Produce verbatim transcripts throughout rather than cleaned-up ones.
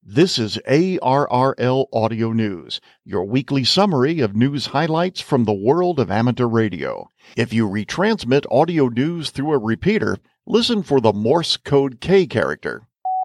This is A R R L Audio News, your weekly summary of news highlights from the world of amateur radio. If you retransmit audio news through a repeater, listen for the Morse code K character,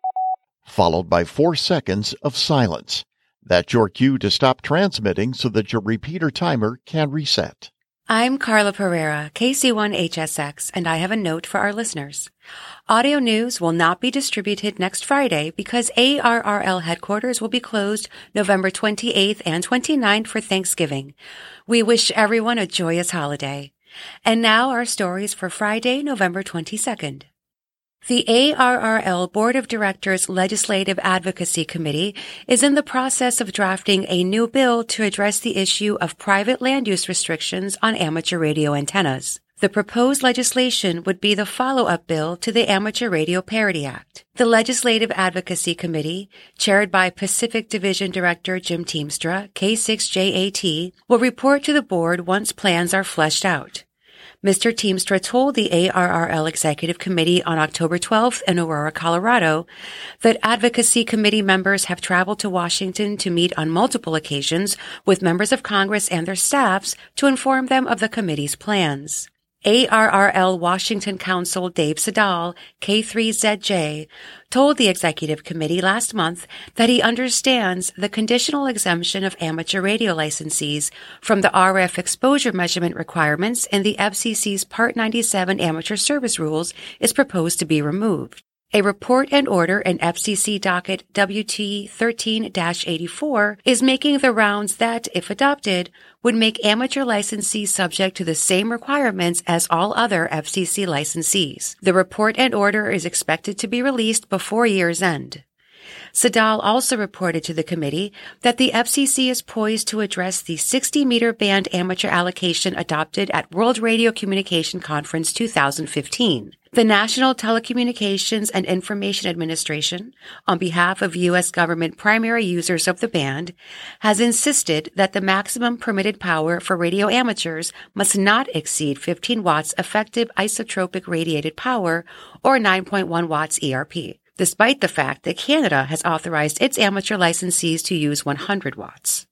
followed by four seconds of silence. That's your cue to stop transmitting so that your repeater timer can reset. I'm Carla Pereira, K C one H S X, and I have a note for our listeners. Audio news will not be distributed next Friday because A R R L headquarters will be closed November twenty-eighth and twenty-ninth for Thanksgiving. We wish everyone a joyous holiday. And now our stories for Friday, November twenty-second. The A R R L Board of Directors Legislative Advocacy Committee is in the process of drafting a new bill to address the issue of private land use restrictions on amateur radio antennas. The proposed legislation would be the follow-up bill to the Amateur Radio Parity Act. The Legislative Advocacy Committee, chaired by Pacific Division Director Jim Teamstra, K six J A T, will report to the board once plans are fleshed out. Mister Teamstra told the A R R L Executive Committee on October twelfth in Aurora, Colorado, that advocacy committee members have traveled to Washington to meet on multiple occasions with members of Congress and their staffs to inform them of the committee's plans. A R R L Washington Counsel Dave Sedal, K three Z J, told the Executive Committee last month that he understands the conditional exemption of amateur radio licensees from the R F exposure measurement requirements in the F C C's Part ninety-seven Amateur Service Rules is proposed to be removed. A report and order in F C C docket W T thirteen dash eighty-four is making the rounds that, if adopted, would make amateur licensees subject to the same requirements as all other F C C licensees. The report and order is expected to be released before year's end. Sedal also reported to the committee that the F C C is poised to address the sixty meter band amateur allocation adopted at World Radio Communication Conference two thousand fifteen. The National Telecommunications and Information Administration, on behalf of U S government primary users of the band, has insisted that the maximum permitted power for radio amateurs must not exceed fifteen watts effective isotropic radiated power or nine point one watts E R P, despite the fact that Canada has authorized its amateur licensees to use one hundred watts.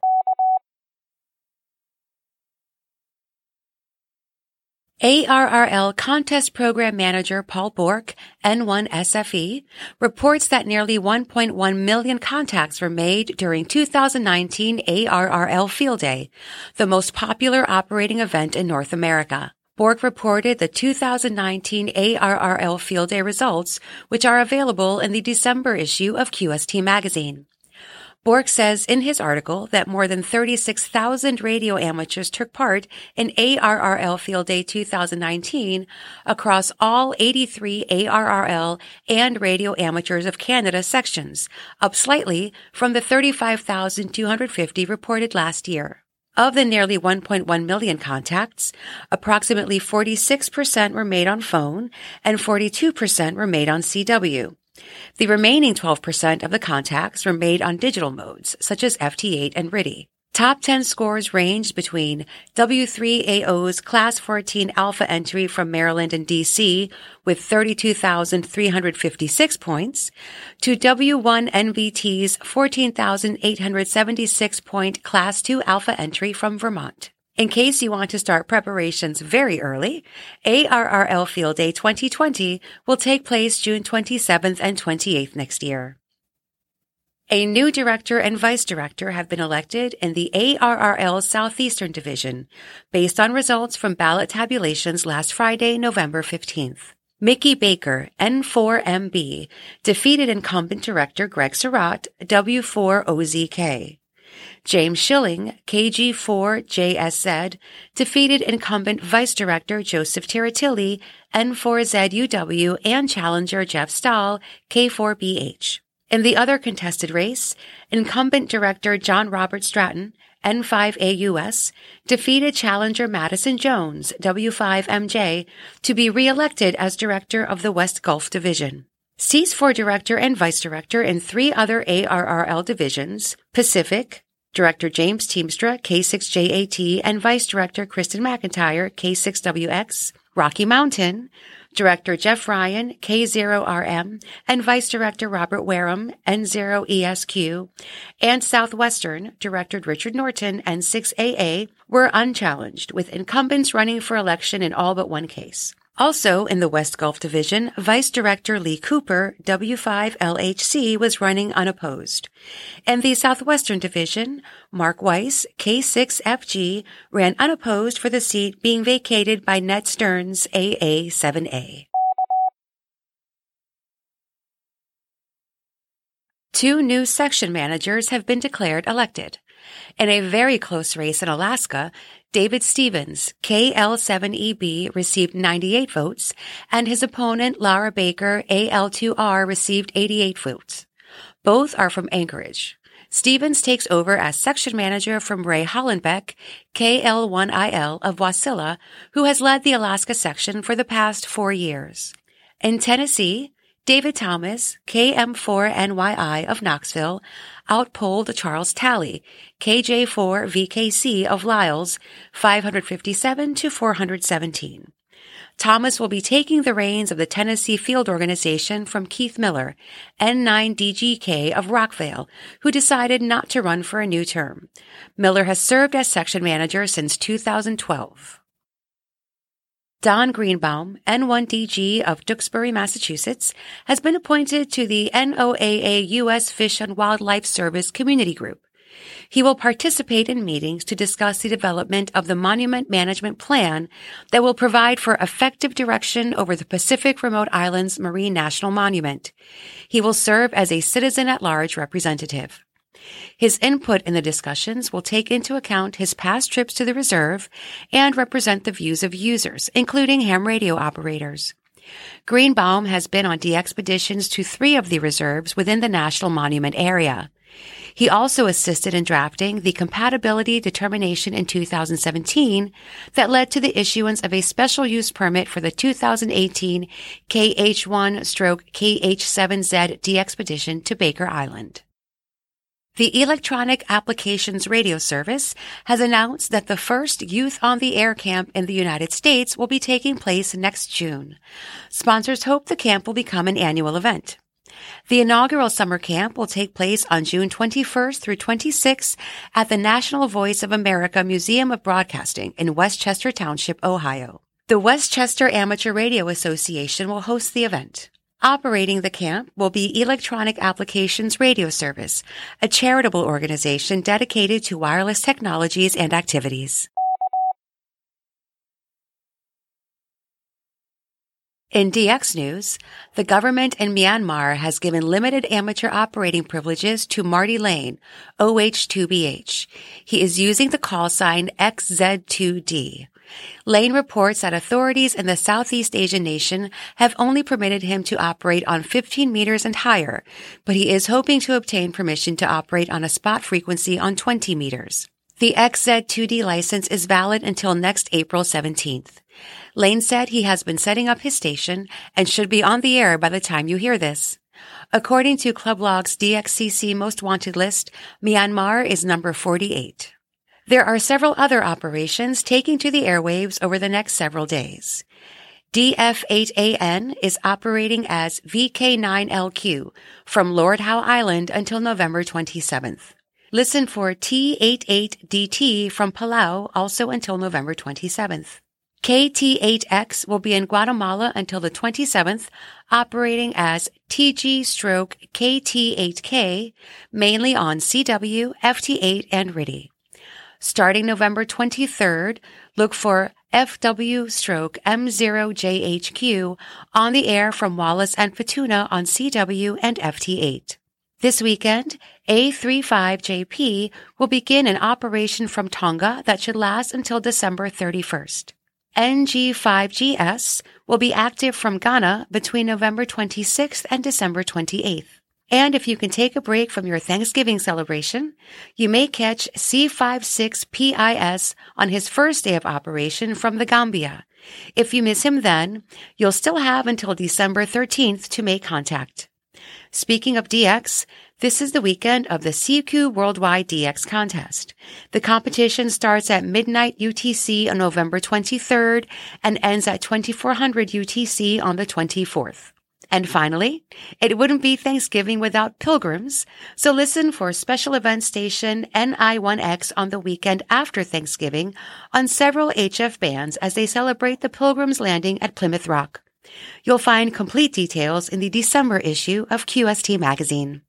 A R R L Contest Program Manager Paul Bork, N one S F E, reports that nearly one point one million contacts were made during two thousand nineteen A R R L Field Day, the most popular operating event in North America. Bork reported the two thousand nineteen A R R L Field Day results, which are available in the December issue of Q S T magazine. Bork says in his article that more than thirty-six thousand radio amateurs took part in A R R L Field Day two thousand nineteen across all eighty-three A R R L and Radio Amateurs of Canada sections, up slightly from the thirty-five thousand two hundred fifty reported last year. Of the nearly one point one million contacts, approximately forty-six percent were made on phone and forty-two percent were made on C W. The remaining twelve percent of the contacts were made on digital modes, such as F T eight and R T I D I. Top ten scores ranged between W three A O's Class fourteen Alpha entry from Maryland and D C with thirty-two thousand three hundred fifty-six points to W one N V T's fourteen thousand eight hundred seventy-six point Class two Alpha entry from Vermont. In case you want to start preparations very early, A R R L Field Day twenty twenty will take place June twenty-seventh and twenty-eighth next year. A new director and vice director have been elected in the A R R L Southeastern Division, based on results from ballot tabulations last Friday, November fifteenth. Mickey Baker, N four M B, defeated incumbent director Greg Surratt, W four O Z K. James Schilling, K G four J S Z, defeated incumbent Vice Director Joseph Tiratilli, N four Z U W, and challenger Jeff Stahl, K four B H. In the other contested race, incumbent Director John Robert Stratton, N five A U S, defeated challenger Madison Jones, W five M J, to be re-elected as Director of the West Gulf Division. Seats for Director and Vice Director in three other A R R L divisions, Pacific, Director James Teamstra, K six J A T, and Vice Director Kristen McIntyre, K six W X, Rocky Mountain, Director Jeff Ryan, K zero R M, and Vice Director Robert Wareham, N zero E S Q, and Southwestern, Director Richard Norton, N six A A, were unchallenged, with incumbents running for election in all but one case. Also in the West Gulf Division, Vice Director Lee Cooper, W five L H C, was running unopposed. In the Southwestern Division, Mark Weiss, K six F G, ran unopposed for the seat being vacated by Ned Stearns, A A seven A. Two new section managers have been declared elected. In a very close race in Alaska, David Stevens, K L seven E B, received ninety-eight votes, and his opponent, Lara Baker, A L two R, received eighty-eight votes. Both are from Anchorage. Stevens takes over as section manager from Ray Hollenbeck, K L one I L of Wasilla, who has led the Alaska section for the past four years. In Tennessee, David Thomas, K M four N Y I of Knoxville, outpolled Charles Talley, K J four V K C of Lyles, five hundred fifty-seven to four hundred seventeen. Thomas will be taking the reins of the Tennessee field organization from Keith Miller, N nine D G K of Rockvale, who decided not to run for a new term. Miller has served as section manager since two thousand twelve. Don Greenbaum, N one D G of Duxbury, Massachusetts, has been appointed to the N O A A U S Fish and Wildlife Service Community Group. He will participate in meetings to discuss the development of the Monument Management Plan that will provide for effective direction over the Pacific Remote Islands Marine National Monument. He will serve as a citizen-at-large representative. His input in the discussions will take into account his past trips to the reserve and represent the views of users, including ham radio operators. Greenbaum has been on de-expeditions to three of the reserves within the National Monument area. He also assisted in drafting the compatibility determination in two thousand seventeen that led to the issuance of a special use permit for the two thousand eighteen K H one K H seven Z de-expedition to Baker Island. The Electronic Applications Radio Service has announced that the first Youth on the Air camp in the United States will be taking place next June. Sponsors hope the camp will become an annual event. The inaugural summer camp will take place on June twenty-first through twenty-sixth at the National Voice of America Museum of Broadcasting in Westchester Township, Ohio. The Westchester Amateur Radio Association will host the event. Operating the camp will be Electronic Applications Radio Service, a charitable organization dedicated to wireless technologies and activities. In D X news, the government in Myanmar has given limited amateur operating privileges to Marty Lane, O H two B H. He is using the call sign X Z two D. Lane reports that authorities in the Southeast Asian nation have only permitted him to operate on fifteen meters and higher, but he is hoping to obtain permission to operate on a spot frequency on twenty meters. The X Z two D license is valid until next April seventeenth. Lane said he has been setting up his station and should be on the air by the time you hear this. According to Clublog's D X C C Most Wanted list, Myanmar is number forty-eight. There are several other operations taking to the airwaves over the next several days. D F eight A N is operating as V K nine L Q from Lord Howe Island until November twenty-seventh. Listen for T eighty-eight D T from Palau also until November twenty-seventh. K T eight X will be in Guatemala until the twenty-seventh, operating as T G/K T eight K, mainly on C W, F T eight, and R I D I. Starting November twenty-third, look for F W/M zero J H Q on the air from Wallace and Futuna on C W and F T eight. This weekend, A thirty-five J P will begin an operation from Tonga that should last until December thirty-first. N G five G S will be active from Ghana between November twenty-sixth and December twenty-eighth. And if you can take a break from your Thanksgiving celebration, you may catch C fifty-six P I S on his first day of operation from the Gambia. If you miss him then, you'll still have until December thirteenth to make contact. Speaking of D X, This is the weekend of the C Q Worldwide D X Contest. The competition starts at midnight U T C on November twenty-third and ends at twenty-four hundred U T C on the twenty-fourth. And finally, it wouldn't be Thanksgiving without pilgrims, so listen for special event station N I one X on the weekend after Thanksgiving on several H F bands as they celebrate the Pilgrims landing at Plymouth Rock. You'll find complete details in the December issue of Q S T Magazine.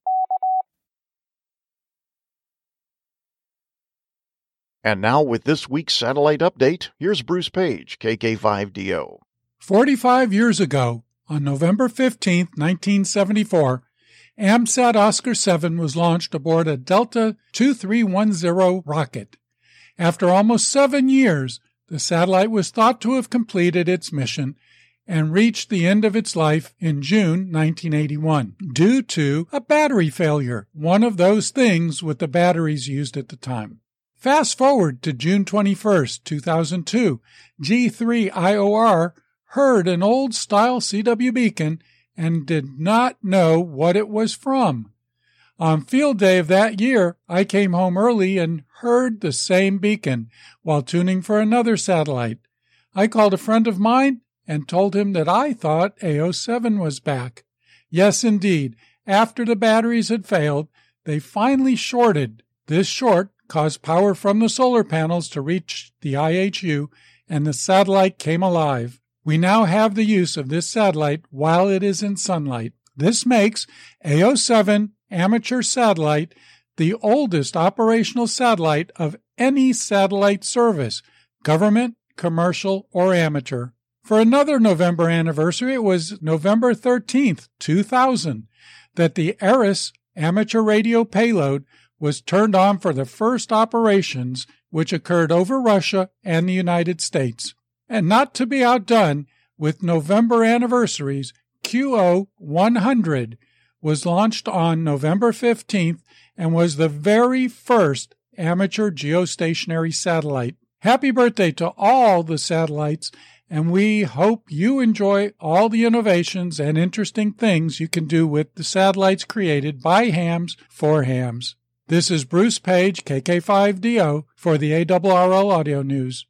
And now with this week's satellite update, here's Bruce Page, K K five D O. forty-five years ago, on November fifteenth, nineteen seventy-four, AMSAT Oscar seven was launched aboard a Delta two three one zero rocket. After almost seven years, the satellite was thought to have completed its mission and reached the end of its life in June nineteen eighty-one, due to a battery failure, one of those things with the batteries used at the time. Fast forward to June twenty-first, two thousand two, G three I O R heard an old-style C W beacon and did not know what it was from. On field day of that year, I came home early and heard the same beacon while tuning for another satellite. I called a friend of mine and told him that I thought A O seven was back. Yes, indeed, after the batteries had failed, they finally shorted. This short caused power from the solar panels to reach the I H U, and the satellite came alive. We now have the use of this satellite while it is in sunlight. This makes A O seven Amateur Satellite the oldest operational satellite of any satellite service, government, commercial, or amateur. For another November anniversary, it was November thirteenth, two thousand, that the ARISS amateur radio payload was turned on for the first operations, which occurred over Russia and the United States. And not to be outdone with November anniversaries, Q O one hundred was launched on November fifteenth and was the very first amateur geostationary satellite. Happy birthday to all the satellites, and we hope you enjoy all the innovations and interesting things you can do with the satellites created by hams for hams. This is Bruce Page, K K five D O, for the A R R L Audio News.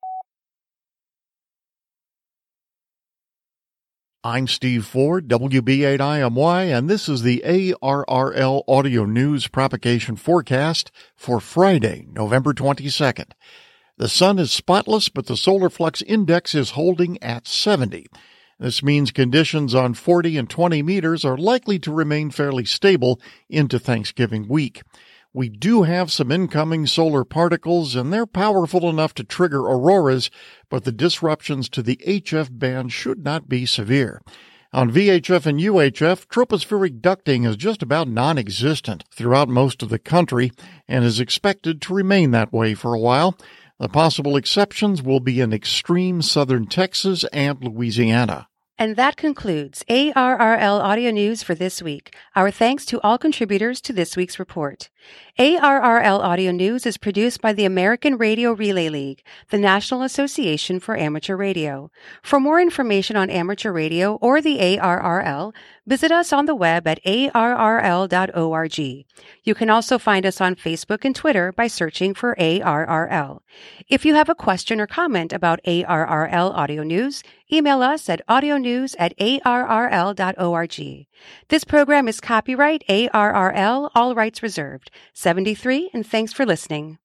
I'm Steve Ford, W B eight I M Y, and this is the A R R L Audio News propagation forecast for Friday, November twenty-second. The sun is spotless, but the solar flux index is holding at seventy. This means conditions on forty and twenty meters are likely to remain fairly stable into Thanksgiving week. We do have some incoming solar particles, and they're powerful enough to trigger auroras, but the disruptions to the H F band should not be severe. On V H F and U H F, tropospheric ducting is just about non-existent throughout most of the country and is expected to remain that way for a while. The possible exceptions will be in extreme southern Texas and Louisiana. And that concludes A R R L Audio News for this week. Our thanks to all contributors to this week's report. A R R L Audio News is produced by the American Radio Relay League, the National Association for Amateur Radio. For more information on amateur radio or the A R R L, visit us on the web at A R R L dot org. You can also find us on Facebook and Twitter by searching for A R R L. If you have a question or comment about A R R L Audio News, email us at audionews at A R R L dot org. This program is copyright A R R L, all rights reserved. seventy-three, and thanks for listening.